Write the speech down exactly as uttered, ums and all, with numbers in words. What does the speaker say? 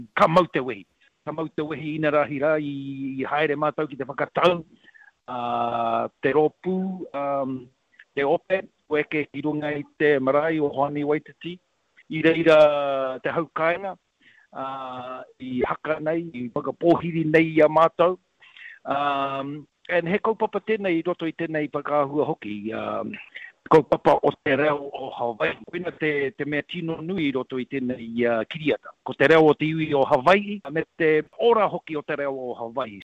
ka mau te wehi. Ka mau te wehi ina rahira i, i haere mātau ki te whakatau, uh, te ropu, um, te ope, weke ki runga i te marae o Hoani Waititi, i reira te haukainga, uh, i haka nei, i whakapōhiri nei a mātau. Um, and he kaupapa tēnei i roto i tēnei pakahua hoki, um, kaupapa o te reo o Hawaii. Pina te, te mea tino nui i roto i tēnei uh, kiriata. Ko te reo o te iwi o Hawaii, me te ora hoki o te reo o Hawaii.